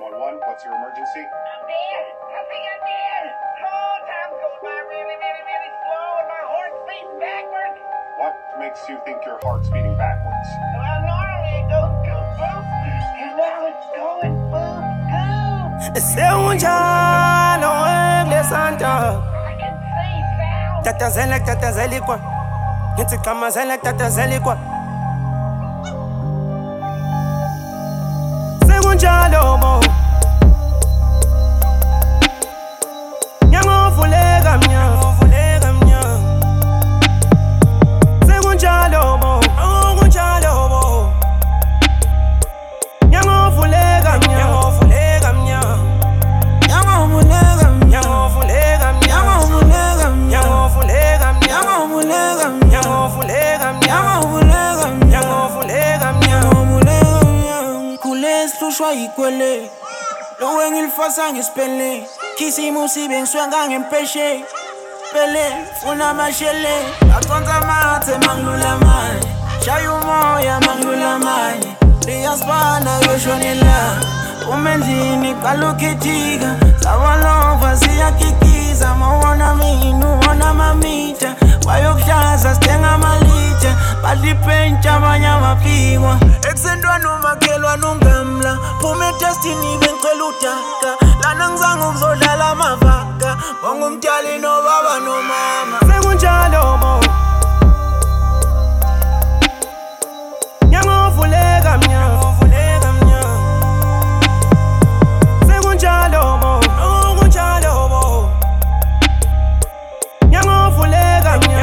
911, what's your emergency? I'm dead. I think I'm dead. Oh, time's going by really, really, really slow, and my heart's beating backwards. What makes you think your heart's beating backwards? Well, normally it goes boop, boop, and now it's going boop, boop. Seunjalo Santa. I can see sound. Tata zelikwa. Ngithi kama tata zelikwa. Sekunjalo bo. Ngiyanguvuleka mnya. Sekunjalo bo. Kunjalo bo. Ngiyanguvuleka mnya. Hlushwa yikwele lo engilifasa ngisipele khisimusi bengiswenga ngempeshe pele funa mashele aconza mathe mangilula manje shaya umoya mangilula manje liyasibana yoshonela umendlini qalukithika sabalova siyakikiza mawona mina uwona mamita wayokushaza sithenga amalitsha balipentsha abanye amapikwa ekusentwana umakhelwane ungamla phume etestini bengicela udaka lana ngizange ukuzodlala amavaka bongumtshali nobaba nomama Sekunjalo bo. Ngiyanguvuleka mnya. Sekunjalo bo. Kunjalo bo. Ngiyanguvuleka mnya.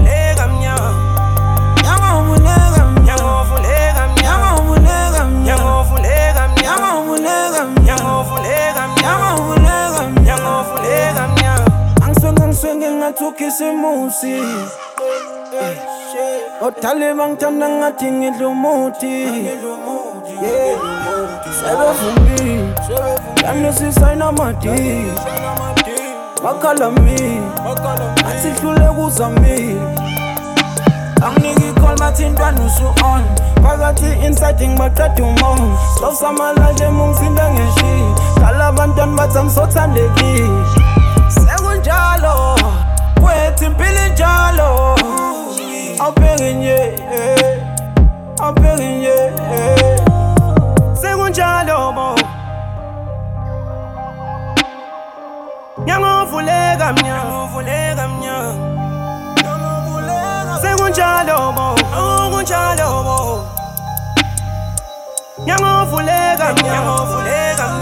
Angiswenge ngathukisa imusi othale bangithanda ngathi ngidla umuthi sebevumi yanesisayina amadi makhala mi asihlule kuzami anginiki icall bathi intwana usu-on phakathi inside ngibaqeda umon sosamalaje mungisinda ngeshi kala abantwana bathi amsothandekile sekunjalo kwethi impilo injalo awubheke nje Sekunjalo bo. Ngiyanguvuleka mnya. Sekunjalo bo. Kunjalo bo. Ngiyanguvuleka mnya.